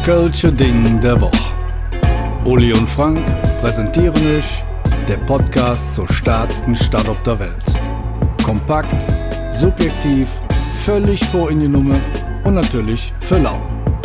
Das Kölsche Ding der Woche. Uli und Frank präsentieren euch der Podcast zur stärksten Stadt auf der Welt. Kompakt, subjektiv, völlig vor in die Nummer und natürlich für lau.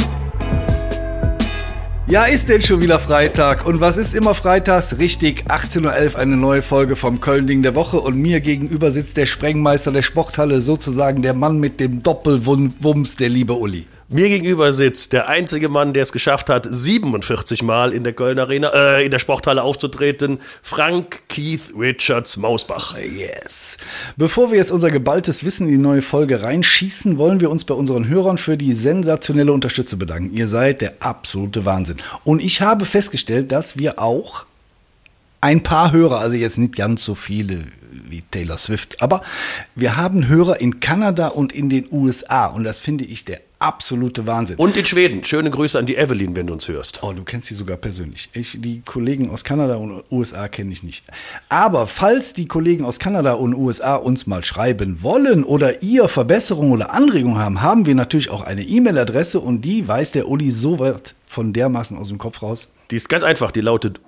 Ja, ist denn schon wieder Freitag? Und was ist immer freitags? Richtig, 18.11 Uhr eine neue Folge vom Köln-Ding der Woche. Und mir gegenüber sitzt der Sprengmeister der Sporthalle, sozusagen der Mann mit dem Doppelwumms, der liebe Uli. Mir gegenüber sitzt der einzige Mann, der es geschafft hat, 47 Mal in der Köln Arena, in der Sporthalle aufzutreten, Frank Keith Richards Mausbach. Yes. Bevor wir jetzt unser geballtes Wissen in die neue Folge reinschießen, wollen wir uns bei unseren Hörern für die sensationelle Unterstützung bedanken. Ihr seid der absolute Wahnsinn. Und ich habe festgestellt, dass wir auch ein paar Hörer, also jetzt nicht ganz so viele wie Taylor Swift, aber wir haben Hörer in Kanada und in den USA und das finde ich der absolute Wahnsinn. Und in Schweden. Schöne Grüße an die Evelyn, wenn du uns hörst. Oh, du kennst sie sogar persönlich. Die Kollegen aus Kanada und USA kenne ich nicht. Aber falls die Kollegen aus Kanada und USA uns mal schreiben wollen oder ihr Verbesserungen oder Anregungen haben, haben wir natürlich auch eine E-Mail-Adresse und die weiß der Uli so weit von dermaßen aus dem Kopf raus. Die ist ganz einfach, die lautet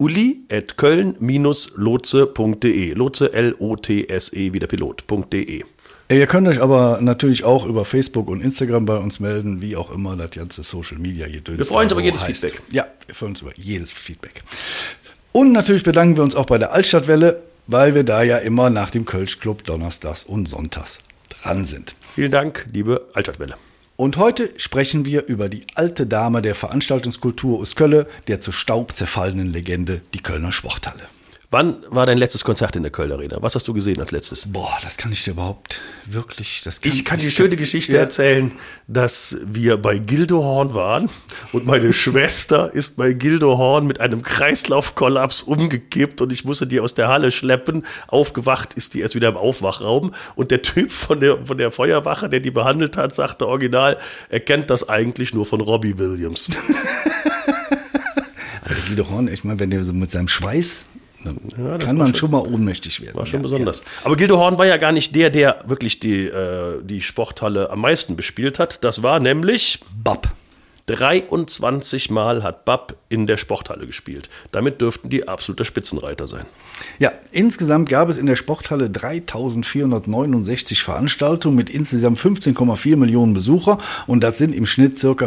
uli@köln-lotse.de. Lotse, L-O-T-S-E, wie der Pilot.de. Ihr könnt euch aber natürlich auch über Facebook und Instagram bei uns melden, wie auch immer das ganze Social Media hier durch. Wir freuen uns über jedes Feedback. Ja, wir freuen uns über jedes Feedback. Und natürlich bedanken wir uns auch bei der Altstadtwelle, weil wir da ja immer nach dem Kölsch-Club donnerstags und sonntags dran sind. Vielen Dank, liebe Altstadtwelle. Und heute sprechen wir über die alte Dame der Veranstaltungskultur aus Köln, der zu Staub zerfallenen Legende, die Kölner Sporthalle. Wann war dein letztes Konzert in der Köln Arena? Was hast du gesehen als letztes? Boah, das kann ich dir überhaupt wirklich... Ich kann die schöne Geschichte erzählen, dass wir bei Gildehorn waren und meine Schwester ist bei Gildehorn mit einem Kreislaufkollaps umgekippt und ich musste die aus der Halle schleppen. Aufgewacht ist die erst wieder im Aufwachraum und der Typ von der Feuerwache, der die behandelt hat, sagte original, er kennt das eigentlich nur von Robbie Williams. Aber der Gildehorn, ich meine, wenn der so mit seinem Schweiß... Dann kann man schon mal ohnmächtig werden. War schon besonders. Ja. Aber Gildehorn war ja gar nicht der wirklich die Sporthalle am meisten bespielt hat. Das war nämlich BAP. 23 Mal hat BAP in der Sporthalle gespielt. Damit dürften die absolute Spitzenreiter sein. Ja, insgesamt gab es in der Sporthalle 3.469 Veranstaltungen mit insgesamt 15,4 Millionen Besucher und das sind im Schnitt ca.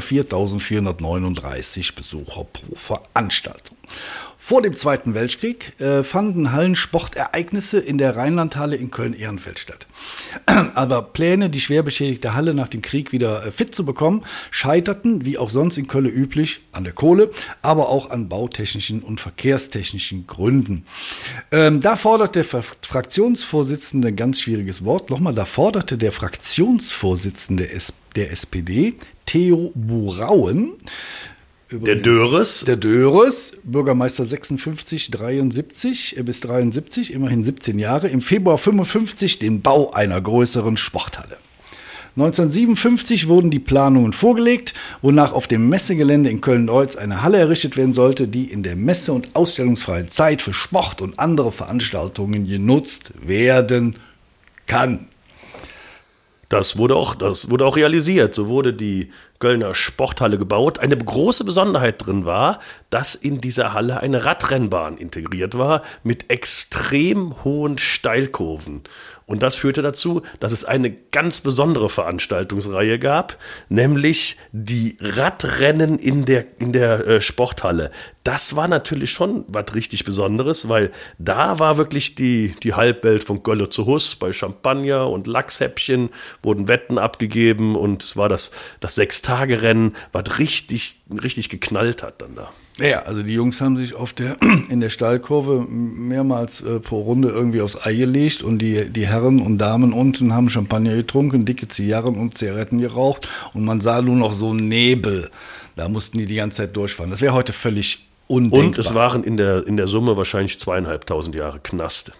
4.439 Besucher pro Veranstaltung. Vor dem Zweiten Weltkrieg fanden Hallensportereignisse in der Rheinlandhalle in Köln-Ehrenfeld statt. Aber Pläne, die schwer beschädigte Halle nach dem Krieg wieder fit zu bekommen, scheiterten, wie auch sonst in Köln üblich, an der Kohle, aber auch an bautechnischen und verkehrstechnischen Gründen. Da forderte der Fraktionsvorsitzende, ganz schwieriges Wort, nochmal, da forderte der Fraktionsvorsitzende der SPD, Theo Burauen, übrigens, der Dörres, Bürgermeister 73 bis 73, immerhin 17 Jahre, im Februar 55 den Bau einer größeren Sporthalle. 1957 wurden die Planungen vorgelegt, wonach auf dem Messegelände in Köln-Deutz eine Halle errichtet werden sollte, die in der messe- und ausstellungsfreien Zeit für Sport und andere Veranstaltungen genutzt werden kann. Das wurde auch realisiert. So wurde die Kölner Sporthalle gebaut. Eine große Besonderheit drin war, dass in dieser Halle eine Radrennbahn integriert war mit extrem hohen Steilkurven. Und das führte dazu, dass es eine ganz besondere Veranstaltungsreihe gab, nämlich die Radrennen in der Sporthalle. Das war natürlich schon was richtig Besonderes, weil da war wirklich die Halbwelt von Gölle zu Hus. Bei Champagner und Lachshäppchen wurden Wetten abgegeben und es war das Sechstagerennen, was richtig geknallt hat dann da. Ja, also die Jungs haben sich in der Steilkurve mehrmals pro Runde irgendwie aufs Ei gelegt und die Herren und Damen unten haben Champagner getrunken, dicke Zigarren und Zigaretten geraucht und man sah nur noch so Nebel. Da mussten die ganze Zeit durchfahren. Das wäre heute völlig undenkbar. Und es waren in der Summe wahrscheinlich 2.500 Jahre Knast.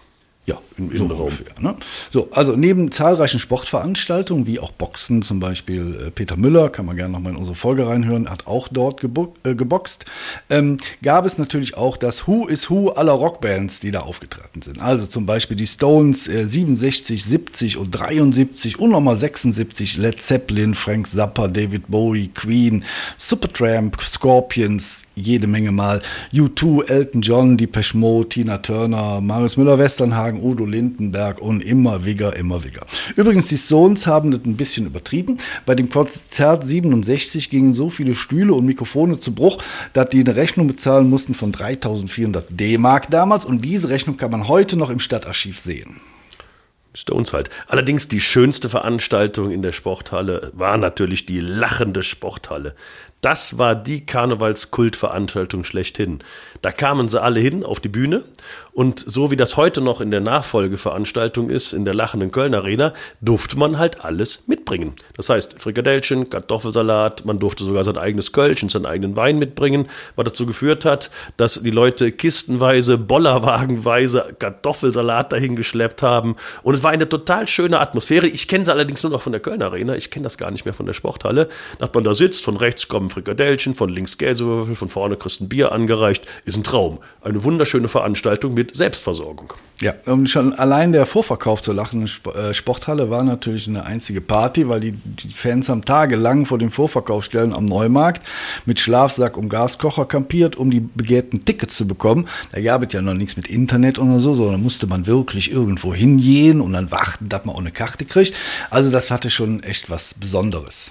Ja, im Innenraum. Ungefähr, ne? So, also neben zahlreichen Sportveranstaltungen, wie auch Boxen, zum Beispiel Peter Müller, kann man gerne nochmal in unsere Folge reinhören, hat auch dort geboxt, gab es natürlich auch das Who is Who aller Rockbands, die da aufgetreten sind. Also zum Beispiel die Stones 67, 70 und 73 und nochmal 76, Led Zeppelin, Frank Zappa, David Bowie, Queen, Supertramp, Scorpions, jede Menge Mal, U2, Elton John, Depeche Mode, Tina Turner, Marius Müller-Westernhagen, Udo Lindenberg und immer Wigger. Übrigens, die Stones haben das ein bisschen übertrieben. Bei dem Konzert 67 gingen so viele Stühle und Mikrofone zu Bruch, dass die eine Rechnung bezahlen mussten von 3.400 D-Mark damals, und diese Rechnung kann man heute noch im Stadtarchiv sehen. Stones halt. Allerdings die schönste Veranstaltung in der Sporthalle war natürlich die lachende Sporthalle. Das war die Karnevalskultveranstaltung schlechthin. Da kamen sie alle hin auf die Bühne, und so wie das heute noch in der Nachfolgeveranstaltung ist, in der lachenden Köln Arena, durfte man halt alles mitbringen. Das heißt, Frikadellchen, Kartoffelsalat, man durfte sogar sein eigenes Kölsch und seinen eigenen Wein mitbringen, was dazu geführt hat, dass die Leute kistenweise, bollerwagenweise Kartoffelsalat dahin geschleppt haben, und es war eine total schöne Atmosphäre. Ich kenne sie allerdings nur noch von der Köln Arena, ich kenne das gar nicht mehr von der Sporthalle. Dass man da sitzt, von rechts kommen Frikadellchen, von links Käsewürfel, von vorne kriegst ein Bier angereicht, ist ein Traum. Eine wunderschöne Veranstaltung mit Selbstversorgung. Ja, und schon allein der Vorverkauf zur lachenden Sporthalle war natürlich eine einzige Party, weil die Fans haben tagelang vor den Vorverkaufsstellen am Neumarkt mit Schlafsack und Gaskocher kampiert, um die begehrten Tickets zu bekommen. Da gab es ja noch nichts mit Internet oder so, sondern musste man wirklich irgendwo hingehen und dann warten, dass man auch eine Karte kriegt. Also das hatte schon echt was Besonderes.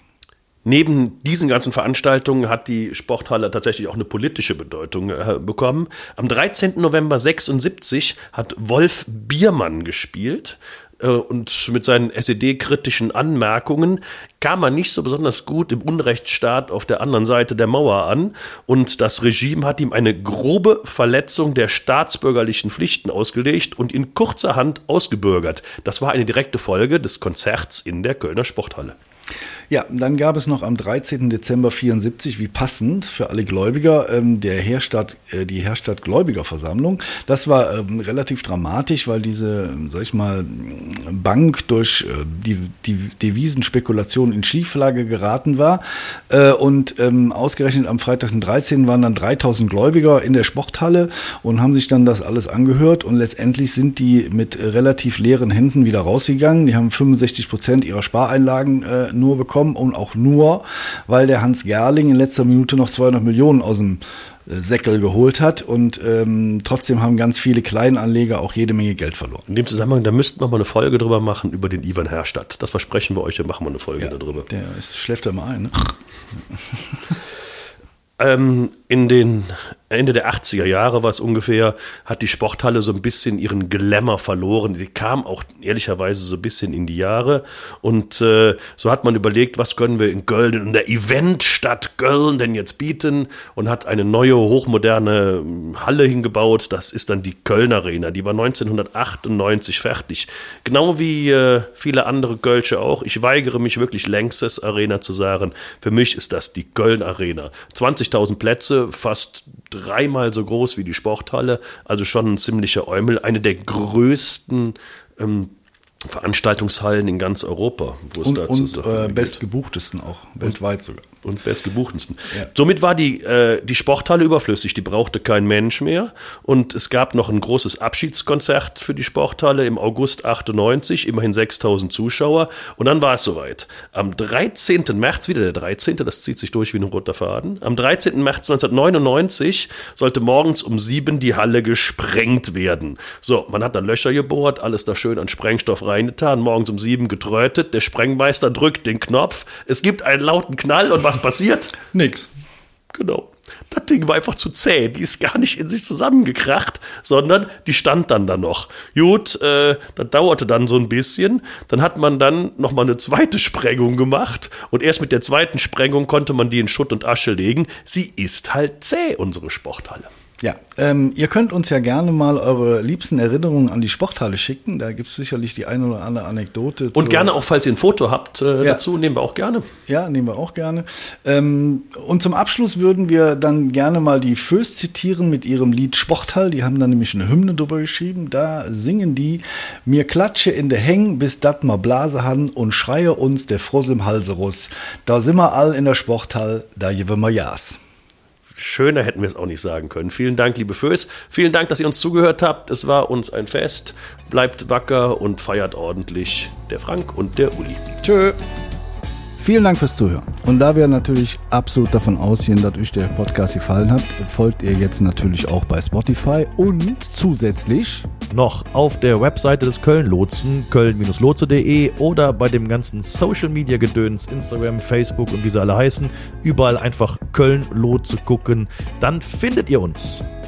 Neben diesen ganzen Veranstaltungen hat die Sporthalle tatsächlich auch eine politische Bedeutung bekommen. Am 13. November 76 hat Wolf Biermann gespielt. Und mit seinen SED-kritischen Anmerkungen kam er nicht so besonders gut im Unrechtsstaat auf der anderen Seite der Mauer an. Und das Regime hat ihm eine grobe Verletzung der staatsbürgerlichen Pflichten ausgelegt und ihn kurzerhand ausgebürgert. Das war eine direkte Folge des Konzerts in der Kölner Sporthalle. Ja, dann gab es noch am 13. Dezember 74, wie passend für alle Gläubiger, die Herstadt Gläubigerversammlung. Das war relativ dramatisch, weil diese, sag ich mal, Bank durch die Devisenspekulation in Schieflage geraten war. Und ausgerechnet am Freitag, den 13. waren dann 3.000 Gläubiger in der Sporthalle und haben sich dann das alles angehört. Und letztendlich sind die mit relativ leeren Händen wieder rausgegangen. Die haben 65% ihrer Spareinlagen nur bekommen, und auch nur, weil der Hans Gerling in letzter Minute noch 200 Millionen aus dem Säckel geholt hat, und trotzdem haben ganz viele Kleinanleger auch jede Menge Geld verloren. In dem Zusammenhang, da müssten wir mal eine Folge drüber machen, über den Ivan Herstadt. Das versprechen wir euch, dann machen wir eine Folge darüber. Der schläft ja mal ein, ne? In den Ende der 80er Jahre war es ungefähr, hat die Sporthalle so ein bisschen ihren Glamour verloren. Sie kam auch ehrlicherweise so ein bisschen in die Jahre, und so hat man überlegt, was können wir in Köln, in der Eventstadt Köln denn jetzt bieten, und hat eine neue, hochmoderne Halle hingebaut. Das ist dann die Köln Arena. Die war 1998 fertig. Genau wie viele andere Kölsche auch. Ich weigere mich wirklich, Längstes Arena zu sagen. Für mich ist das die Köln Arena. 20.000 Plätze, fast 3-mal so groß wie die Sporthalle, also schon ein ziemlicher Eumel, eine der größten Veranstaltungshallen in ganz Europa, wo es dazu ist. Und bestgebuchtesten auch, weltweit sogar. Und bestgebuchtesten. Ja. Somit war die Sporthalle überflüssig, die brauchte kein Mensch mehr. Und es gab noch ein großes Abschiedskonzert für die Sporthalle im August 98, immerhin 6.000 Zuschauer. Und dann war es soweit. Am 13. März, wieder der 13., das zieht sich durch wie ein roter Faden, am 13. März 1999 sollte morgens um 7 die Halle gesprengt werden. So, man hat dann Löcher gebohrt, alles da schön an Sprengstoff reingetan, morgens um 7 getrötet, der Sprengmeister drückt den Knopf, es gibt einen lauten Knall, und was passiert? Nix. Genau. Das Ding war einfach zu zäh. Die ist gar nicht in sich zusammengekracht, sondern die stand dann da noch. Gut, das dauerte dann so ein bisschen. Dann hat man dann nochmal eine zweite Sprengung gemacht. Und erst mit der zweiten Sprengung konnte man die in Schutt und Asche legen. Sie ist halt zäh, unsere Sporthalle. Ja, ihr könnt uns ja gerne mal eure liebsten Erinnerungen an die Sporthalle schicken. Da gibt es sicherlich die eine oder andere Anekdote. Und gerne auch, falls ihr ein Foto habt dazu, nehmen wir auch gerne. Ja, nehmen wir auch gerne. Und zum Abschluss würden wir dann gerne mal die Föß zitieren mit ihrem Lied Sporthall. Die haben da nämlich eine Hymne drüber geschrieben. Da singen die: Mir klatsche in de Heng, bis dat ma Blase han und schreie uns der Fross im Halse Russ. Da sind wir all in der Sporthall, da geben wir Jas. Schöner hätten wir es auch nicht sagen können. Vielen Dank, liebe Föß. Vielen Dank, dass ihr uns zugehört habt. Es war uns ein Fest. Bleibt wacker und feiert ordentlich. Der Frank und der Uli. Tschö. Vielen Dank fürs Zuhören. Und da wir natürlich absolut davon ausgehen, dass euch der Podcast gefallen hat, folgt ihr jetzt natürlich auch bei Spotify und zusätzlich noch auf der Webseite des Köln-Lotsen, köln-lotse.de, oder bei dem ganzen Social-Media-Gedöns, Instagram, Facebook und wie sie alle heißen, überall einfach Köln-Lotse gucken, dann findet ihr uns.